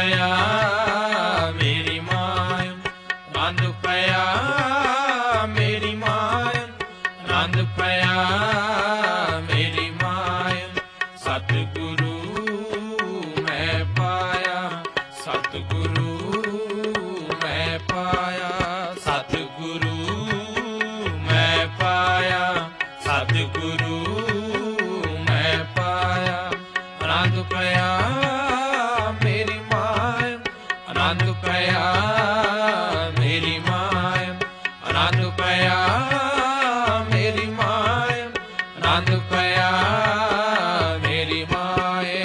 ਪਿਆ ਮੇਰੀ ਮਾਏ, ਆਨੰਦ ਪਿਆ ਮੇਰੀ ਮਾਏ, ਆਨੰਦ ਪਿਆ ਮੇਰੀ ਮਾਏ। ਸਤਿਗੁਰੂ ਮੈਂ ਪਾਇਆ, ਸਤਿਗੁਰੂ ਮੈਂ ਪਾਇਆ, ਸਤਿਗੁਰੂ ਮੈਂ ਪਾਇਆ, ਸਤਿਗੁਰੂ ਮੈਂ ਪਾਇਆ। ਆਨੰਦ ਪਿਆ ਮੇਰੀ ਮਾਏ, ਆਨੰਦ ਪਿਆ ਮੇਰੀ ਮਾਏ, ਆਨੰਦ ਪਿਆ ਮੇਰੀ ਮਾਏ, ਆਨੰਦ ਪਿਆ ਮੇਰੀ ਮਾਏ।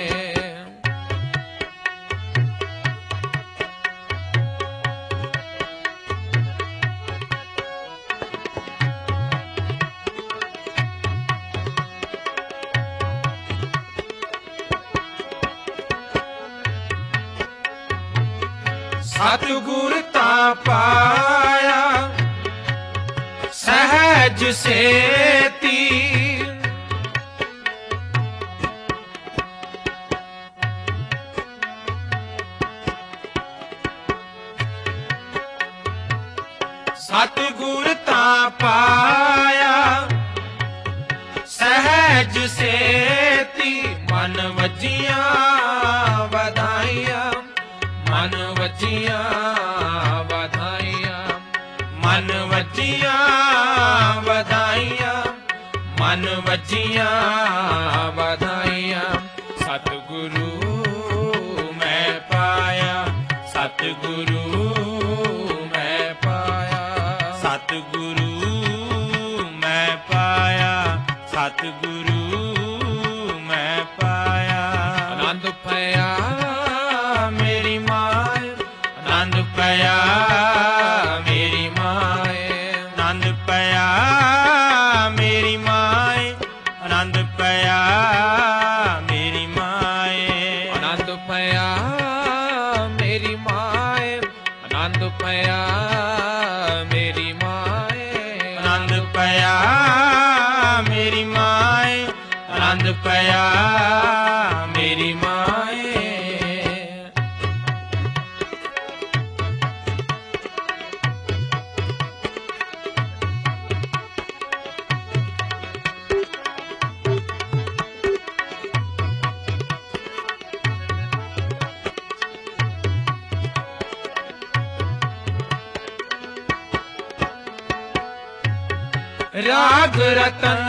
ਸਤਿਗੁਰ ਤਾਂ ਪਾਇਆ ਸਹਿਜ ਸੇਤੀ, ਸਤਿਗੁਰ ਤਾਂ ਪਾਇਆ ਸਹਿਜ ਸੇਤੀ। ਮਨ ਵੱਜੀਆਂ ਵਧਾਈਆਂ, ਮਨ ਵੱਜੀਆਂ ਵਧਾਈਆਂ, ਮਨ ਵੱਜੀਆਂ ਵਧਾਈਆਂ, ਮਨ ਵੱਜੀਆਂ ਵਧਾਈਆਂ। ਸਤਿਗੁਰੂ ਮੈਂ ਪਾਇਆ, ਸਤਿਗੁਰੂ ਮੈਂ ਪਾਇਆ, ਸਤਿਗੁਰੂ ਮੈਂ ਪਾਇਆ, ਸਤਿਗੁਰੂ ਮੈਂ ਪਾਇਆ। ਆਨੰਦ ਪਿਆ ਮੇਰੀ ਮਾਏ, ਆਨੰਦ ਪਿਆ ਮੇਰੀ ਮਾਏ, ਆਨੰਦ ਪਿਆ ਮੇਰੀ ਮਾਏ, ਆਨੰਦ ਪਿਆ ਮੇਰੀ ਮਾਏ। ਆਨੰਦ ਪਿਆ ਮੇਰੀ ਮਾਏ, ਆਨੰਦ ਪਿਆ ਮੇਰੀ ਮਾਏ, ਆਨੰਦ ਪਿਆ ਮੇਰੀ ਮਾਏ, ਆਨੰਦ ਪਿਆ ਮੇਰੀ ਮਾਏ। ਰਾਗ ਰਤਨ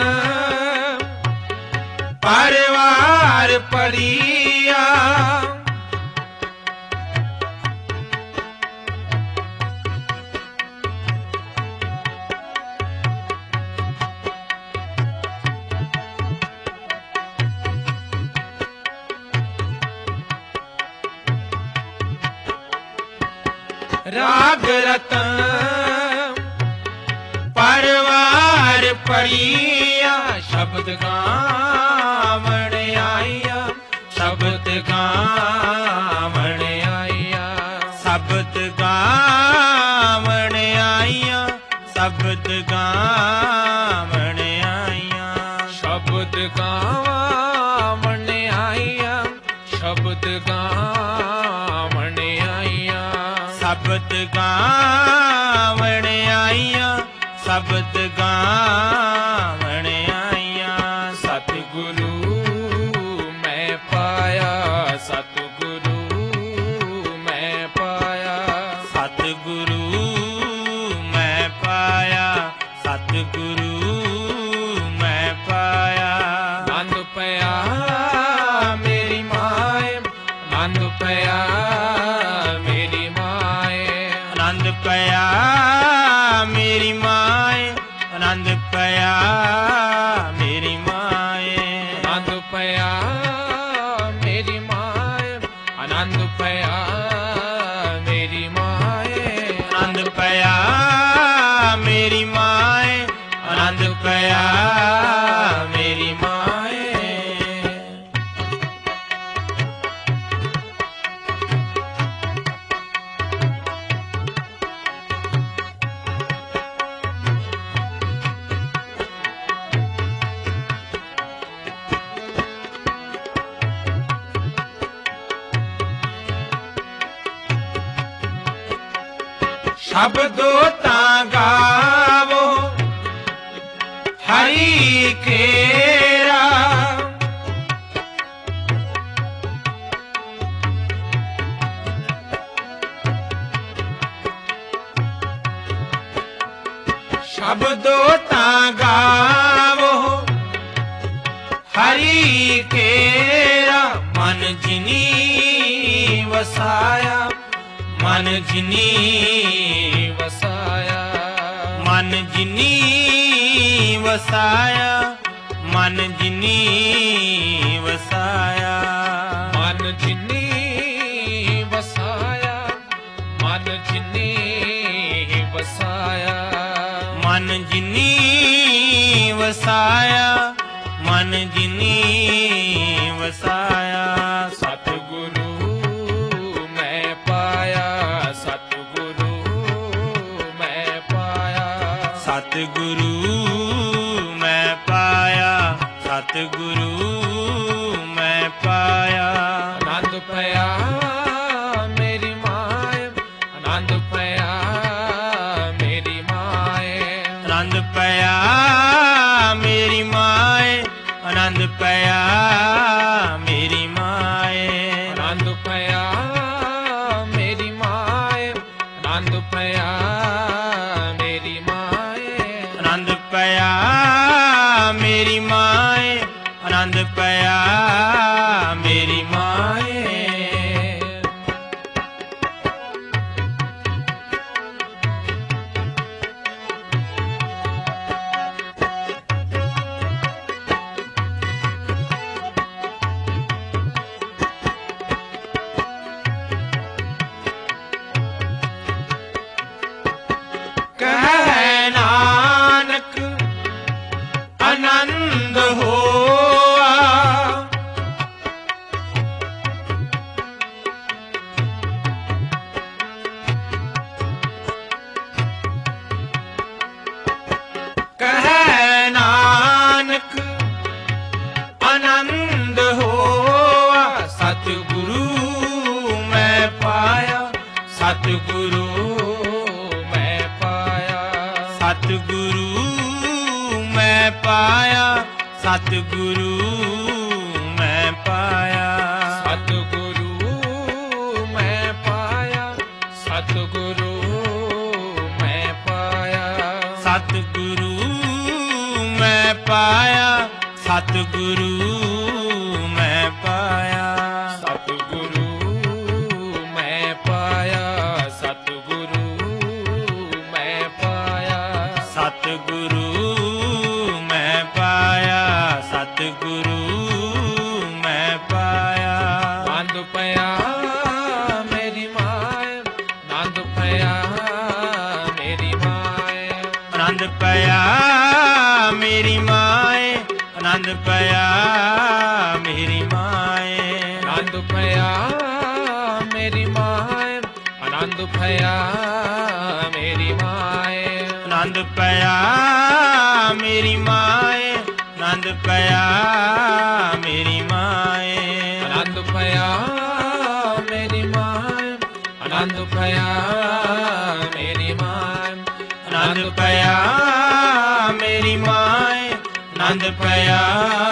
ਪਰਵਾਰ ਪੜੀਆ, ਰਾਗ ਰਤਨ ਪਰਵਾਰ ਪੜੀਆ। ਸ਼ਬਦ ਗਾਵਣ ਆਈਆ, ਸ਼ਬਦ ਗਾਵਣ ਆਈਆ, ਸ਼ਬਦ ਗਾਵਣ ਆਈਆ, ਸ਼ਬਦ ਗਾਵਣ ਆਈਆ, ਸ਼ਬਦ ਗਾਵਣ ਆਈਆ, ਸ਼ਬਦ ਗਾਵਣ ਆਈਆ, ਸ਼ਬਦ ਗਾਵਣ ਆਈਆ, ਸ਼ਬਦ ਗਾਵਣ ਆਈਆਂ। ਸਤਿਗੁਰੂ ਮੈਂ ਪਾਇਆ, ਸਤਿਗੁਰੂ ਮੈਂ ਪਾਇਆ, ਸਤਿਗੁਰੂ ਮੈਂ ਪਾਇਆ, ਸਤਿਗੁਰੂ ਮੈਂ ਪਾਇਆ। ਆਨੰਦ ਪਿਆ ਮੇਰੀ ਮਾਏ, ਆਨੰਦ ਪਿਆ ਮੇਰੀ ਮਾਏ, ਆਨੰਦ ਪਿਆ ਮੇਰੀ ਮਾਏ, ਆਨੰਦ ਪਿਆ ਮੇਰੀ ਮਾਏ, ਆਨੰਦ ਪਿਆ ਮੇਰੀ ਮਾਏ, ਆਨੰਦ ਪਿਆ ਮੇਰੀ ਮਾਏ, ਆਨੰਦ ਪਿਆ ਮੇਰੀ ਮਾਏ, ਆਨੰਦ ਪਿਆ ਮੇਰੀ ਮਾਏ। ਸ਼ਬਦੋ ਤਾਂ ਗਾਵੋ ਹਰੀ ਕੇਰਾ, ਸ਼ਬਦੋ ਤਾਂ ਗਾਵੋ ਹਰੀ ਕੇਰਾ, ਮਨ ਜਿਨੀ ਵਸਾਇਆ, ਮਨ ਜਿਨੀ ਵਸਾਇਆ, ਮਨ ਜਿਨੀ ਵਸਾਇਆ, ਮਨ ਜਿਨੀ ਵਸਾਇਆ, ਮਨ ਜਿਨੀ ਵਸਾਇਆ, ਮਨ ਜਿਨੀ ਵਸਾਇਆ, ਮਨ ਜਿਨੀ ਵਸਾਇਆ, ਮਨ ਜਿਨੀ ਵਸਾਇਆ। ਸਤਿਗੁਰੂ ਮੈਂ ਪਾਇਆ, ਸਤਿਗੁਰੂ ਮੈਂ ਪਾਇਆ, ਸਤਿਗੁਰੂ ਮੈਂ ਪਾਇਆ, ਸਤਿਗੁਰੂ ਮੈਂ ਪਾਇਆ। ਆਨੰਦ ਪਿਆ ਮੇਰੀ ਮਾਏ, ਆਨੰਦ ਪਿਆ ਮੇਰੀ ਮਾਏ, ਆਨੰਦ ਪਿਆ ਮੇਰੀ ਮਾਏ, ਆਨੰਦ ਪਿਆ ਮੇਰੀ ਮਾਏ, ਆਨੰਦ ਪਿਆ ਮੇਰੀ ਮਾਏ, ਆਨੰਦ ਪਿਆ ਮੇਰੀ ਮਾਏ, ਆਨੰਦ ਪਿਆ ਮੇਰੀ ਮਾਏ, ਆਨੰਦ ਪਿਆ ਮੇਰੀ ਮਾਏ। ਕਹਿ ਨਾਨਕ ਆਨੰਦ ਹੋਆ, ਕਹਿ ਨਾਨਕ ਆਨੰਦ ਹੋਆ, ਸਤਿਗੁਰੂ ਮੈਂ ਪਾਇਆ, ਸਤਿਗੁਰੂ ਮੈਂ ਪਾਇਆ, ਸਤਿਗੁਰੂ ਮੈਂ ਪਾਇਆ, ਸਤਿਗੁਰੂ ਮੈਂ ਪਾਇਆ, ਸਤਿਗੁਰੂ ਮੈਂ ਪਾਇਆ, ਸਤਿਗੁਰੂ ਮੈਂ ਪਾਇਆ, ਸਤਿਗੁਰੂ ਮੈਂ ਪਾਇਆ, ਸਤਿਗੁਰੂ ਮੈਂ ਪਾਇਆ, ਸਤਿਗੁਰੂ ਮੈਂ ਪਾਇਆ, ਸਤਿਗੁਰੂ ਮੈਂ ਪਾਇਆ, ਸਤਿਗੁਰੂ ਮੈਂ ਪਾਇਆ, ਸਤਿਗੁਰੂ ਮੈਂ ਪਾਇਆ। ਆਨੰਦ ਪਿਆ ਮੇਰੀ ਮਾਏ, ਆਨੰਦ ਪਿਆ ਮੇਰੀ ਮਾਏ, ਆਨੰਦ ਪਿਆ ਮੇਰੀ ਮਾਏ, ਆਨੰਦ ਪਿਆ ਮੇਰੀ ਮਾਏ, ਆਨੰਦ ਪਿਆ ਮੇਰੀ ਮਾਏ, ਆਨੰਦ ਪਿਆ ਮੇਰੀ ਮਾਏ, ਆਨੰਦ ਪਿਆ ਮੇਰੀ ਮਾਏ, ਆਨੰਦ ਪਿਆ ਮੇਰੀ ਮਾਏ, ਆਨੰਦ ਪਿਆ ਮੇਰੀ ਮਾਏ, ਆਨੰਦ ਪਿਆ ਮੇਰੀ ਮਾਏ, ਆਨੰਦ ਪਿਆ ਮੇਰੀ ਮਾਏ, ਆਨੰਦ ਪਿਆ